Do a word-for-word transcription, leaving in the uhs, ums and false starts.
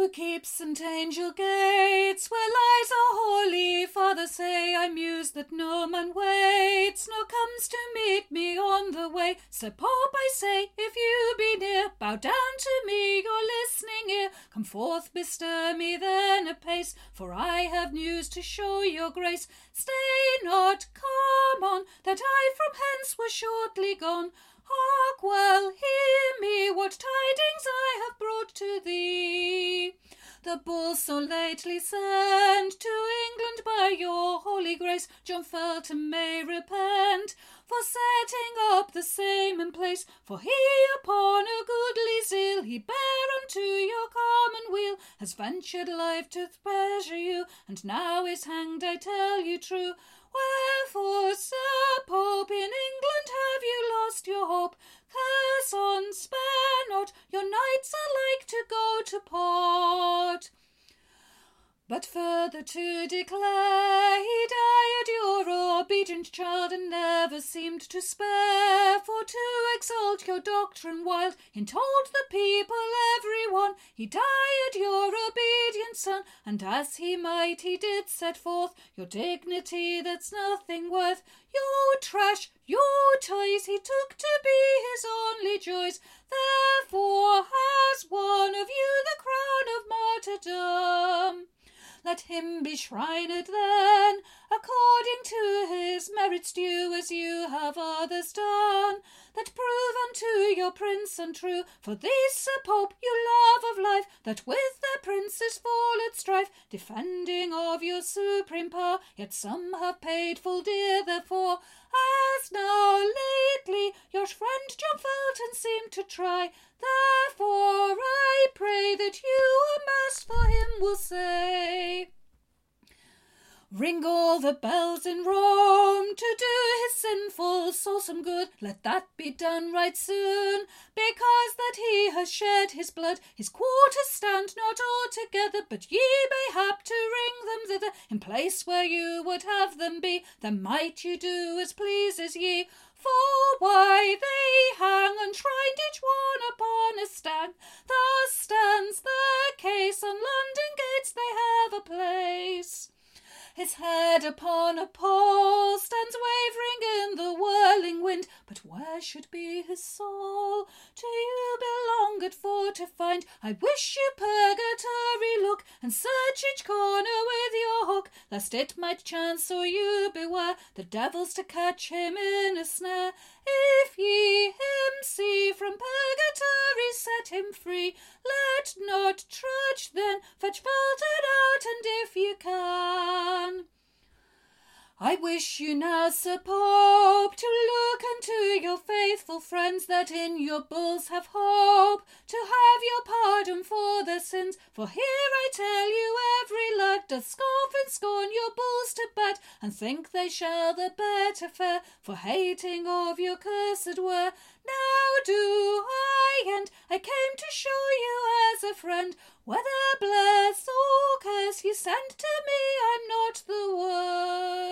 who keeps St. Angel gates, where lies our holy Father, say I muse that no man waits, nor comes to meet me on the way. Sir Pope, I say, if you be near, bow down to me your listening ear. Come forth, bestir me then apace, for I have news to show your grace. Stay not, come on, that I from hence were shortly gone. Hark well, hear me, what tidings I have brought to thee. The bull so lately sent to England by your holy grace, John Felton may repent for setting up the same in place. For he upon a goodly zeal he bare unto your commonweal, has ventured life to pleasure you, and now is hanged, I tell you true. Wherefore, Sir Pope, in England have you lost your hope? Curse on, spare not, your knights are like to go to port. But further to declare, he died your obedient child, and never seemed to spare, for to exalt your doctrine wild, in told the people every one, he died your obedient son, and as he might he did set forth your dignity that's nothing worth. Your trash, your toys he took to be his only joys, therefore has one of you the crown of martyrdom. Let him be shrined then, according to his merits due, as you have others done, that prove unto your prince untrue. For this, Sir Pope, you love of life, that with their princes fall at strife, defending of your supreme power, yet some have paid full dear therefor. As now lately your friend John Felton seemed to try, therefore I pray that you a mass for him will say. Ring all the bells in Rome to do his sinful soul some good. Let that be done right soon, because that he has shed his blood. His quarters stand not altogether, but ye may hap to ring them thither. In place where you would have them be, then might you do as pleases ye. For why they hang enshrined each one upon a stand, thus stands the case, on London gates they have a place. His head upon a pole stands wavering in the whirling wind, but where should be his soul? To you belonged for to find. I wish you purgatory look, and search each corner with your hook, lest it might chance, or you beware, the devils to catch him in a snare. If ye him see from purgatory, set him free. Let not trudge then, fetch Felton out, and if you can. I wish you now, Sir Pope, to look unto your faithful friends that in your bulls have hope to have your pardon for their sins. For here I tell you every lad doth scoff and scorn your bulls to bat, and think they shall the better fare for hating of your cursed were. Now do I end, I came to show you as a friend, whether bless or curse you send to me, I'm not the worse.